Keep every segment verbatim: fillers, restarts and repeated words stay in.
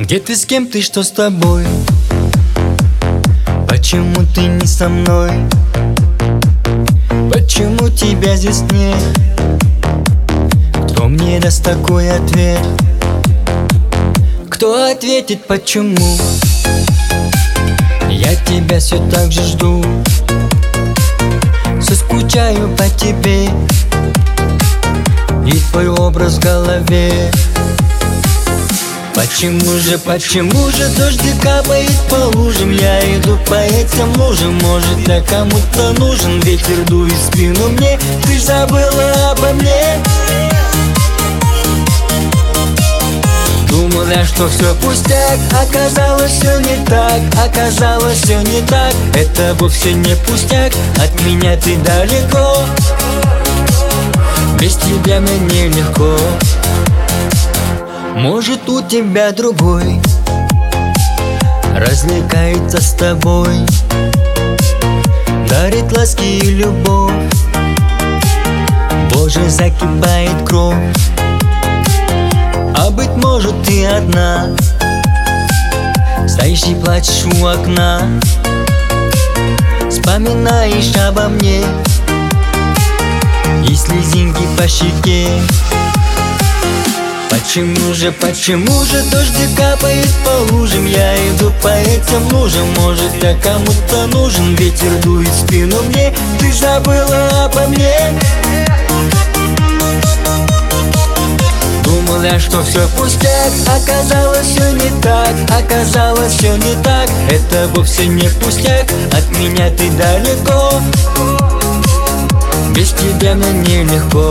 Где ты, с кем ты, что с тобой? Почему ты не со мной? Почему тебя здесь нет? Кто мне даст такой ответ? Кто ответит, почему? Я тебя все так же жду, соскучаю по тебе, и твой образ в голове. Почему же, почему же дождик капает по лужам? Я иду по этим лужам, может, я кому-то нужен. Ветер дует в спину мне, ты забыла обо мне. Думала, что все пустяк, оказалось все не так, оказалось все не так. Это вовсе не пустяк, от меня ты далеко, без тебя мне легко. Может, у тебя другой развлекается с тобой, дарит ласки и любовь. Боже, закипает кровь, а быть может, ты одна стоишь и плачешь у окна, вспоминаешь обо мне, и слезинки по щеке. Почему же, почему же дождик капает по лужам? Я иду по этим лужам, может, я кому-то нужен. Ветер дует в спину мне, ты забыла обо мне. Думала, что все пустяк, оказалось все не так, оказалось все не так. Это вовсе не пустяк, от меня ты далеко, без тебя мне легко.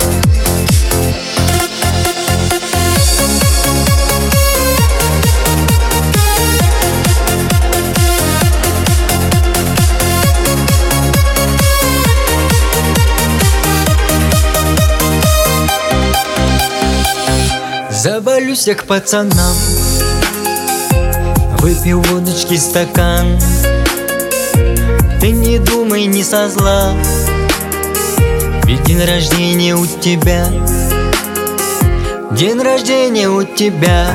Заболюсь я к пацанам, выпью водочки стакан. Ты не думай, не со зла, ведь день рождения у тебя, день рождения у тебя.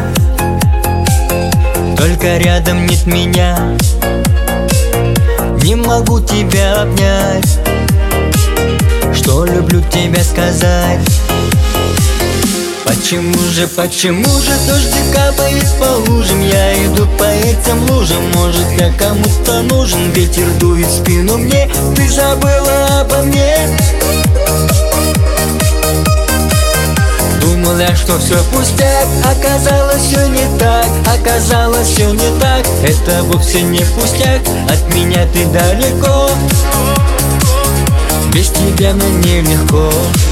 Только рядом нет меня, не могу тебя обнять, что люблю тебя сказать. Почему же, почему же дождик капает по лужам? Я иду по этим лужам, может, я кому-то нужен. Ветер дует в спину мне, ты забыла обо мне. Думала, что все пустяк, оказалось все не так, оказалось все не так. Это вовсе не пустяк, от меня ты далеко, без тебя мне легко.